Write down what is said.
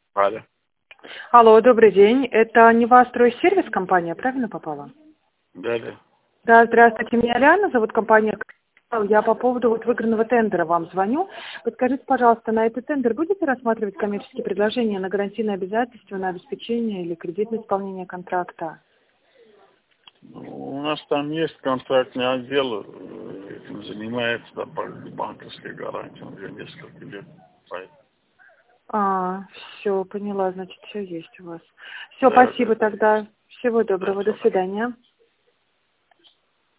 Алло. Алло, добрый день. Это Невастройсервис компания, правильно попала? Да. Да, здравствуйте, меня Лиана зовут, компания «Капитал». Я по поводу выигранного тендера вам звоню. Подскажите, пожалуйста, на этот тендер будете рассматривать коммерческие предложения на гарантийное обязательство, на обеспечение или кредитное исполнение контракта? Ну, у нас там есть контрактный отдел, этим занимается, да, банковской гарантией, он уже несколько лет. Все, поняла, значит, все есть у вас. Все, Да. спасибо тогда. Всего Да, доброго, до всё. свидания.